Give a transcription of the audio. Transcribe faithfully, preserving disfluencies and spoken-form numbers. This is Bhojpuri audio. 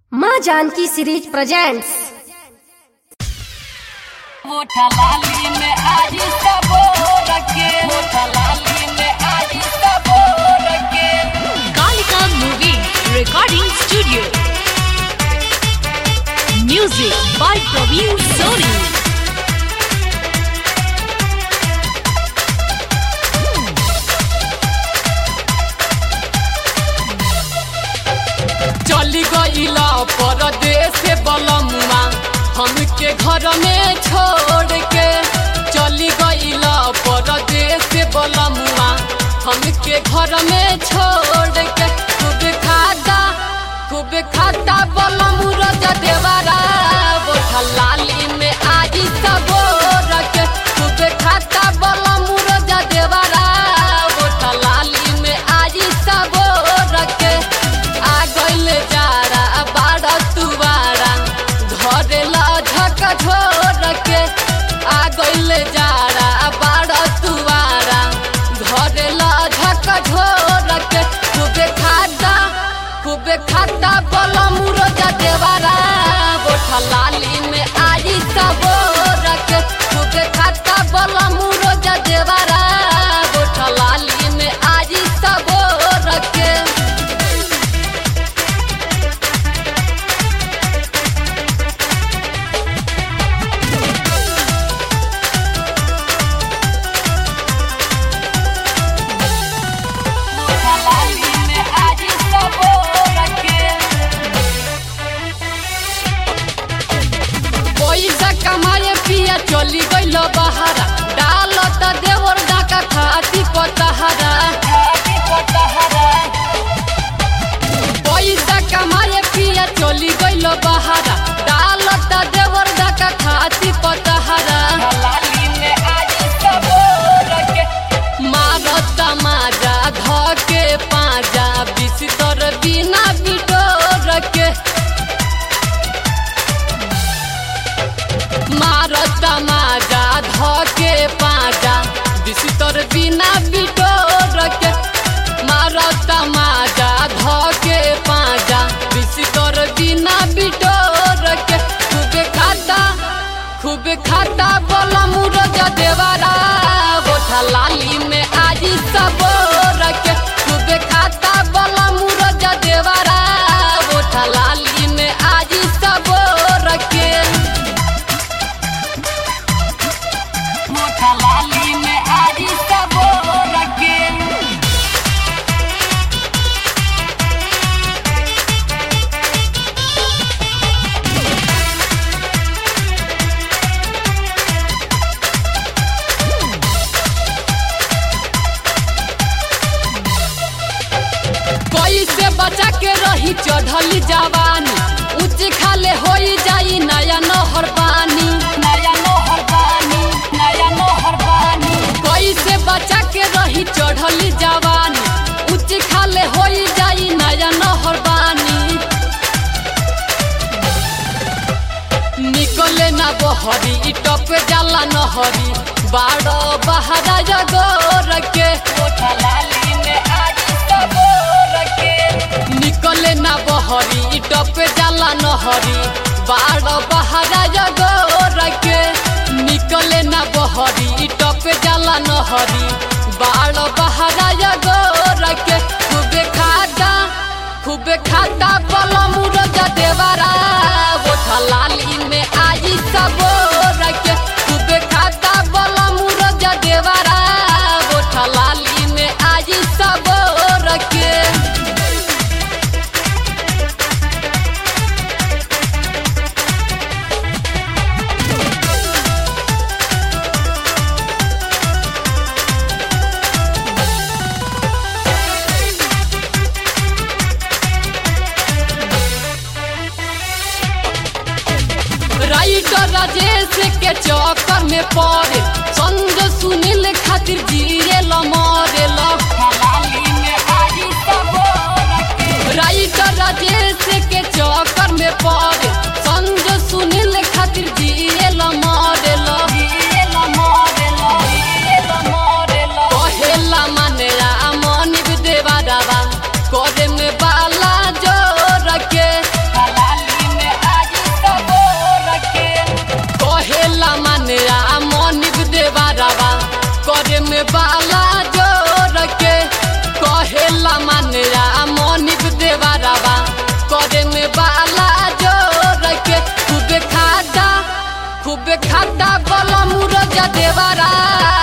माँ जानकी सीरीज प्रेजेंट्स। मोटा लाली में आज सबो रखे, मोटा लाली में आज सबो रखे। Kalika movie recording studio, music by Praveen Soni. चली गईला परदेस बलमुआ हमके घर में छोड़ के, चली गईला परदेस बलमुआ हमके घर में छोड़ के। खूब खाता खूब खाता बलमु रजा देवारा बोठा लाली में आज सबो रखे। खूब खाता बलमु रजा देवारा बोठा लाली में आज सबो रखे। आ गइल जारा बाड़ा तुवारा धरेला झक झोर के। आ गइल जारा बाड़ा तुवारा धरेला झक झोर के। खूबे खाता खूबे खाता बलमु रजा देवारा बोठा लाली में आई सबो रखे। खूबे खाता बलमु रजा देवारा बोठा लाली में आई सबो रखे। पैसा कमाए पिया चली गइल बहारा, डालत देवर डाका खाती पतहरा। पैसा कमाए पिया चली गइल बहारा, डालत देवर डाका खाती पतहरा। मारत माजा धके पाजा बिस्तर बिना बिटोर के। मारत माजा धके पाजा बिस्तर बिना बिटोर के। मारत माजा धके पाजा बिस्तर बिना बिटोर के। खूब खाता खूब खाता बलमु रजा देवारा बोठा लाली में आज सबो रखे। खूब खाता बलमु रजा देवारा बोठा लाली में आज सबो रखे। मोटा लाली में आज सबो रखे। कैसे बचा के रही चढ़ली जवानी, ऊंच खाले होई जाई नया नहर पानी। नया नहर पानी नया नहर पानी। कैसे बचा के रही चढ़ली जवानी, ऊंच खाले होई जाई नया नहर पानी। निकले ना बहरी टप जाला नहरी, बाड़ो बहरा जगोर के। मोटा लाली में आज सबो रखे। निकले ना बहरी टप जाला नहरी, बाड़ो बहरा जगोर के। निकले ना बहरी टप जाला नहरी, बाड़ो बहरा जगोर के। खूबे खाता खूबे खाता बलमु रजा देवारा बोठा लाली में आज सबो रखे। खूबे खाता बलमु रजा देवारा बोठा लाली में आज सबो रखे। राइटर राजेश के चक्कर में पड़े, संग सुनील खातिर जिए लमरे लग। राइटर राजेश के चक्कर में पड़े, संग सुनील खातिर जिए लमरे लग। कहेला माने मन देवा दावा करे में बाला जो रखे। खूबे खाता बला मुरजा देवरा